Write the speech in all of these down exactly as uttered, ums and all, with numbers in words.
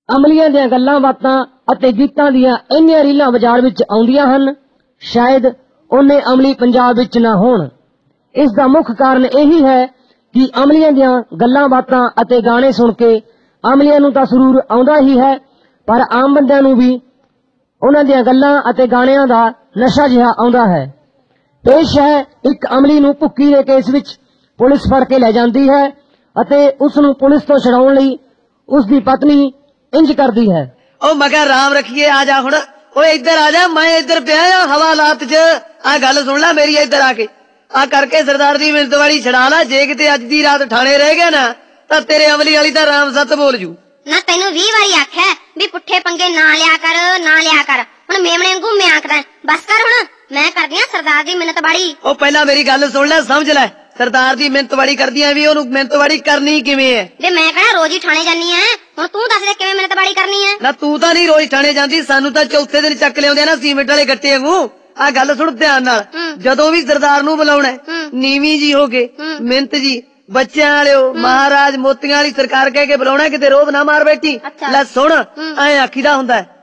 ਅਮਲੀਆਂ ਦੀਆਂ ਗੱਲਾਂ ਬਾਤਾਂ ਅਤੇ ਗੀਤਾਂ ਦੀਆਂ ਇੰਨੀਆਂ ਰੀਲਾਂ ਬਾਜ਼ਾਰ ਵਿੱਚ ਆਉਂਦੀਆਂ ਹਨ, ਸ਼ਾਇਦ ਉਹਨੇ ਅਮਲੀ ਪੰਜਾਬ ਵਿੱਚ ਨਾ ਹੋਣ। ਇਸ ਦਾ ਮੁੱਖ ਕਾਰਨ ਇਹੀ ਹੈ ਕਿ ਅਮਲੀਆਂ ਦੀਆਂ ਗੱਲਾਂ ਬਾਤਾਂ ਅਤੇ ਗਾਣੇ ਸੁਣ ਕੇ ਅਮਲੀਆਂ ਨੂੰ ਤਾਂ ਸਰੂਰ ਆਉਂਦਾ ਹੀ ਹੈ, ਪਰ ਆਮ ਬੰਦਿਆਂ ਨੂੰ ਵੀ ਉਹਨਾਂ ਦੀਆਂ ਗੱਲਾਂ ਅਤੇ ਗਾਣਿਆਂ ਦਾ ਨਸ਼ਾ ਜਿਹਾ ਆਉਂਦਾ ਹੈ। ਪੇਸ਼ ਹੈ ਇੱਕ ਅਮਲੀ ਨੂੰ ਭੁੱਕੀ ਦੇ ਕੇਸ ਵਿੱਚ ਪੁਲਿਸ ਫੜ ਕੇ ਲੈ ਜਾਂਦੀ ਹੈ ਅਤੇ ਉਸ ਨੂੰ ਪੁਲਿਸ ਤੋਂ ਛਡਾਉਣ ਲਈ ਉਸ ਦੀ ਪਤਨੀ ਇੰਜ ਕਰਦੀ ਹੈ। ਉਹ ਮਗਰ ਰਾਮ ਰੱਖੀਏ, ਆ ਜਾ ਹੁਣ, ਓਏ ਇੱਧਰ ਆ ਜਾ, ਮੈਂ ਇੱਧਰ ਪਿਆ ਆ ਹਵਾਲਾਤ 'ਚ। ਆ ਗੱਲ ਸੁਣ ਲੈ ਮੇਰੀ, ਇੱਧਰ ਆ ਕੇ ਆ ਕਰਕੇ ਸਰਦਾਰ ਦੀ ਮਿੰਤ ਵਾਲੀ ਛਡਾ ਲਾ। ਜੇ ਕਿਤੇ ਅੱਜ ਦੀ ਰਾਤ ਠਾਣੇ ਰਹਿ ਗਿਆ ਨਾ ਤਾਂ ਤੇਰੇ ਅਮਲੀ ਵਾਲੀ ਤਾਂ ਰਾਮ ਸੱਤ ਬੋਲ ਜੂ ਨਾ। ਤੈਨੂੰ ਵੀਹ ਵਾਰੀ ਆਖਿਆ ਵੀ ਪੁੱਠੇ ਪੰਗੇ ਨਾ ਲਿਆ ਕਰ, ਨਾ ਲਿਆ ਕਰ। ਹੁਣ ਮੇਮਣੇ ਵਾਂਗੂ ਮੈਂ ਆਖਦਾ ਬਸ ਕਰ, ਹੁਣ ਮੈਂ ਕਰਦੀ ਆ ਸਰਦਾਰ ਦੀ ਮਿੰਤ ਵਾਲੀ। ਉਹ ਪਹਿਲਾਂ ਮੇਰੀ ਗੱਲ ਸੁਣ ਲੈ, ਸਮਝ ਲੈ, ਸਰਦਾਰ ਦੀ ਮਿੰਤ ਵਾਲੀ ਕਰਦੀਆਂ ਵੀ ਉਹਨੂੰ ਮਿੰਤ ਵਾਲੀ ਕਰਨੀ ਕਿਵੇਂ ਹੈ? ਵੇ ਮੈਂ ਕਹਿਣਾ ਰੋਜ਼ ਹੀ ਠਾਣੇ ਜਾਨੀ ਆ, ਹੁਣ ਤੂੰ ਦੱਸ ਦੇ ਕਿਵੇਂ ਮਿੰਤ ਵਾਲੀ ਕਰਨੀ ਹੈ? ਨਾ ਤੂੰ ਤਾਂ ਨਹੀਂ ਰੋਜ਼ ਠਾਣੇ ਜਾਂਦੀ, ਸਾਨੂੰ ਤਾਂ ਚੌਥੇ ਦਿਨ ਚੱਕ ਲਿਆਉਂਦੇ ਨਾ ਸੀਮੈਂਟ ਵਾਲੇ ਗੱਟੇ ਵਾਂਗੂ। ਆ ਗੱਲ ਸੁਣ ਧਿਆਨ ਨਾਲ, ਜਦੋਂ ਵੀ ਸਰਦਾਰ ਨੂੰ ਬੁਲਾਉਣਾ ਨੀਵੀਂ ਜੀ ਹੋ ਕੇ ਮਿੰਤ ਜੀ ਬੱਚਿਆਂ ਵਾਲਿਓ ਮਹਾਰਾਜ ਮੋਤੀਆਂ ਵਾਲੀ ਸਰਕਾਰ ਕਹਿ ਕੇ ਬੁਲਾਉਣਾ, ਕਿਤੇ ਰੋਬ ਨਾ ਮਾਰ ਬੈਠੀ। ਲੈ ਸੁਣ, ਐ ਆਖੀਦਾ ਹੁੰਦਾ ਹੈ।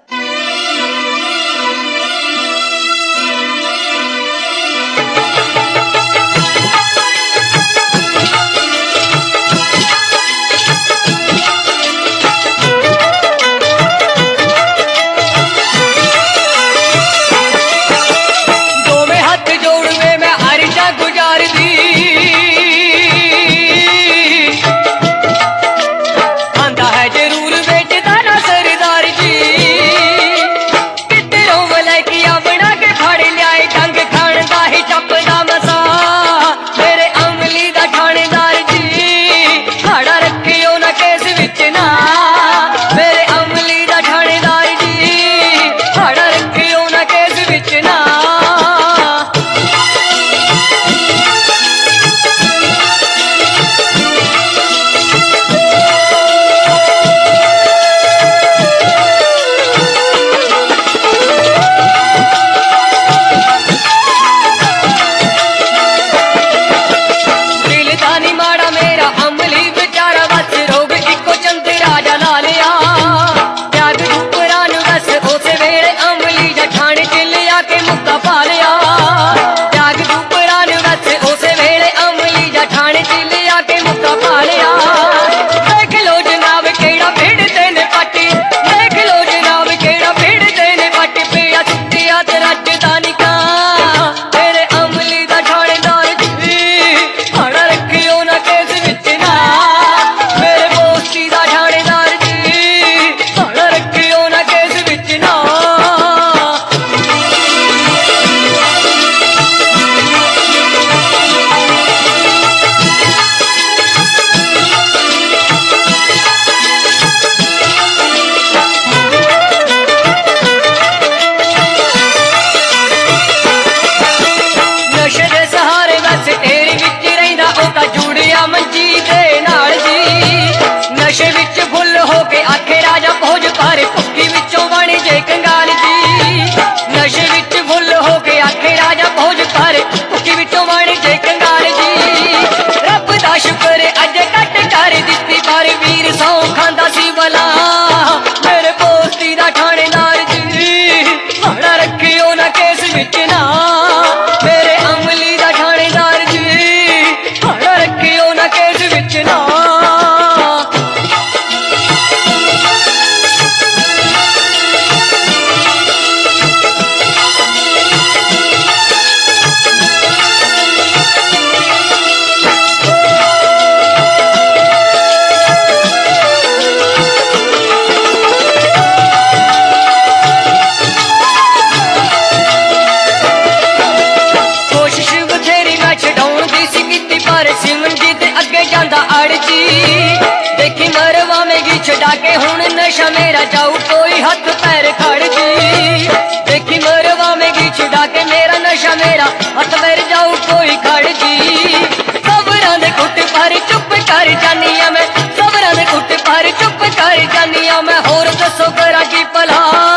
छड़ा के हुण नशा मेरा जाऊ कोई हथ पैर खड़ जी। देखी मरवा में घी छुड़ा के मेरा नशा मेरा हथ पैर जाऊ कोई खड़ जी। सबरां दे घुट पर चुप कर जानिया मैं, सबरां दे घुट पर चुप कर जानिया मैं, होर दसो करा की भला।